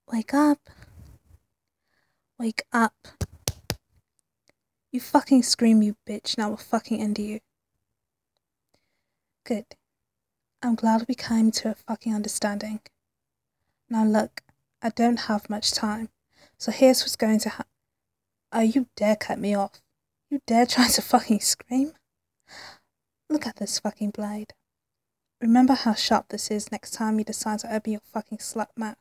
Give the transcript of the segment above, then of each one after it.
Wake up. Wake up. You fucking scream, you bitch. Now we'll fucking end you. Good. I'm glad we came to a fucking understanding. Now look, I don't have much time. So here's what's going to happen. Oh, you dare cut me off. You dare try to fucking scream? Look at this fucking blade. Remember how sharp this is next time you decide to open your fucking slut mouth.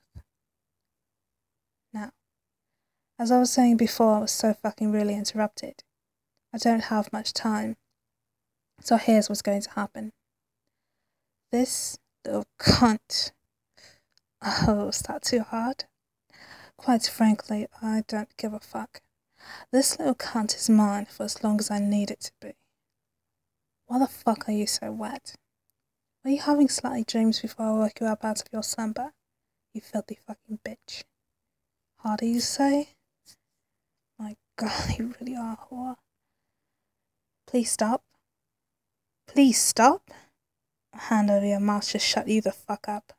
Now, as I was saying before, I was so fucking really interrupted. I don't have much time. So here's what's going to happen. This little cunt. Oh, was that too hard? Quite frankly, I don't give a fuck. This little cunt is mine for as long as I need it to be. Why the fuck are you so wet? Are you having slightly dreams before I wake you up out of your slumber? You filthy fucking bitch. Harder, you say? My god, you really are a whore. Please stop. Please stop. A hand over your mouth should shut you the fuck up.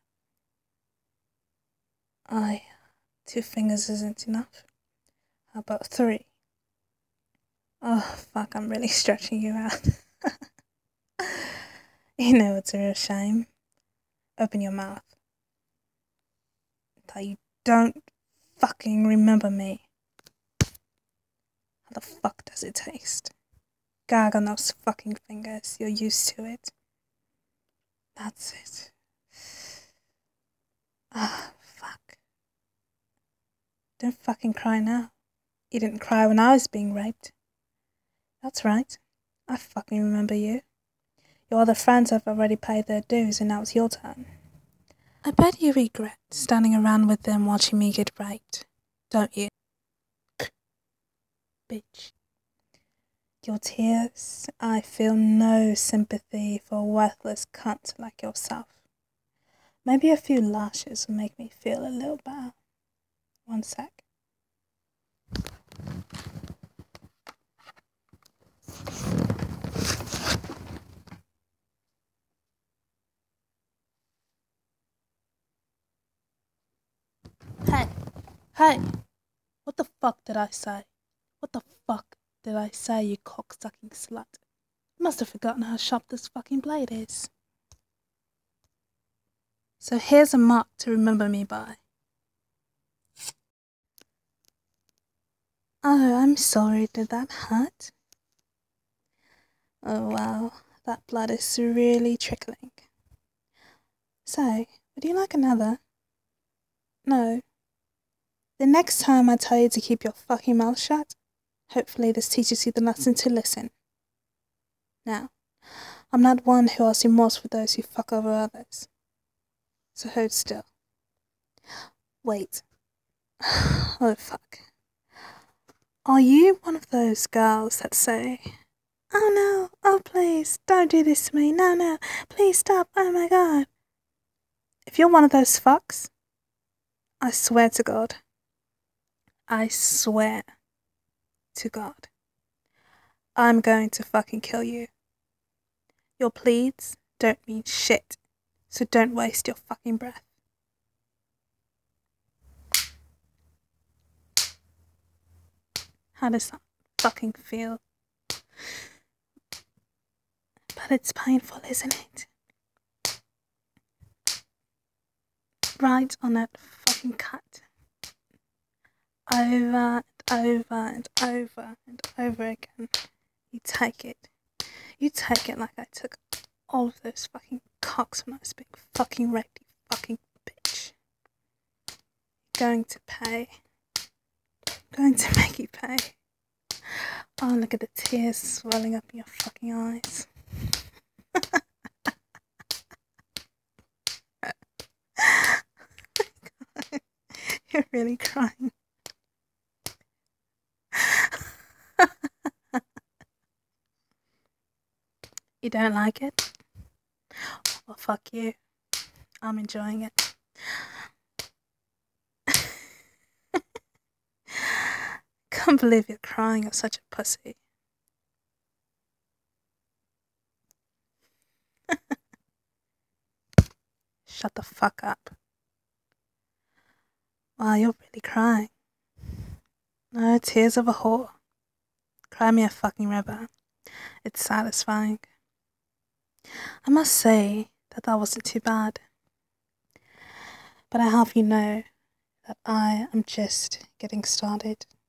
Aye, 2 fingers isn't enough. How about 3? Oh, fuck, I'm really stretching you out. You know it's a real shame. Open your mouth. That you don't fucking remember me. How the fuck does it taste? Gag on those fucking fingers. You're used to it. That's it. Ah, fuck. Don't fucking cry now. You didn't cry when I was being raped. That's right. I fucking remember you. Your other friends have already paid their dues and now it's your turn. I bet you regret standing around with them watching me get raped, don't you? Bitch. Your tears, I feel no sympathy for a worthless cunt like yourself. Maybe a few lashes will make me feel a little better. 1 sec. Hey! What the fuck did I say? What the fuck did I say, you cocksucking slut? You must have forgotten how sharp this fucking blade is. So here's a mark to remember me by. Oh, I'm sorry, did that hurt? Oh wow, that blood is really trickling. So, would you like another? No. The next time I tell you to keep your fucking mouth shut, hopefully this teaches you the lesson to listen. Now, I'm not one who has remorse for those who fuck over others. So hold still. Wait. Oh fuck. Are you one of those girls that say, "Oh no, oh please, don't do this to me, no, please stop, oh my god"? If you're one of those fucks, I swear to God, I swear to God, I'm going to fucking kill you. Your pleads don't mean shit, so don't waste your fucking breath. How does that fucking feel? But it's painful, isn't it? Right on that fucking cut. Over and over and over and over again. You take it. You take it like I took all of those fucking cocks when I was being fucking raped, you fucking bitch. Going to pay. Going to make you pay. Oh, look at the tears swelling up in your fucking eyes. You're really crying. You don't like it? Well, fuck you. I'm enjoying it. Can't believe you're crying. You're such a pussy. Shut the fuck up. Wow, you're really crying. No, tears of a whore. Cry me a fucking river. It's satisfying. I must say that wasn't too bad. But I hope you know that I am just getting started.